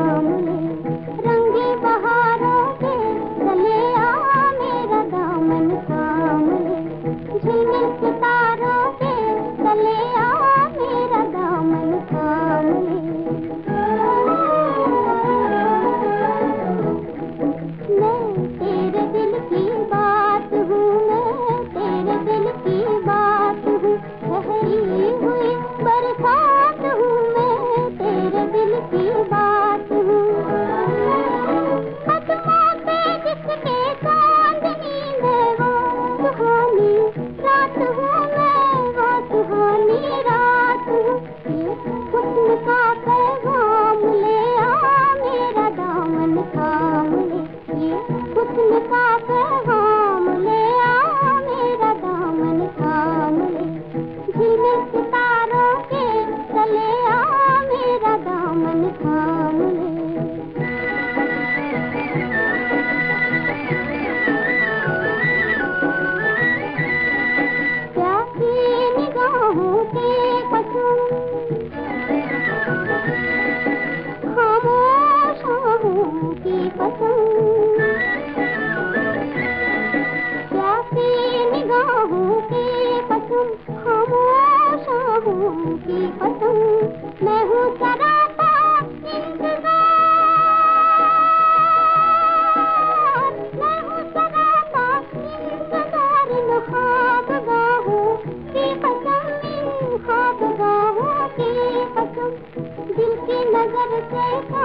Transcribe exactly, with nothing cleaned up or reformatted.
थाम ले, रंगी बहारों के चले आ मेरा दामन थाम ले, झिलमिल सितारों के चले आ मेरा दामन थाम ले। मैं तेरे दिल की बात हूँ, मैं तेरे दिल की बात हूँ, ठहरी हुई बरसात हूँ, मैं तेरे दिल की बात हूँ। कदमों पे जिसके चांदनी है वो सुहानी रात हूँ, मैं वो सुहानी रात हूँ। ये हुस्न का पैगाम ले आ मेरा दामन थाम ले, ये हुस्न का पैगाम ले आ मेरा दामन थाम ले, झिलमिल सितारों के चले आ मेरा दामन थाम ले। प्यासी निगाहों के कसम, खामोश आहों की कसम, प्यासी निगाहों की कसम, खामोश आहों की कसम, मैं हूँ सरापा इंतज़ार, मैं हूँ सरापा इंतज़ार, इन ख्वाबगाहों की कसम, इन ख्वाबगाहों की कसम, दिल की नजर से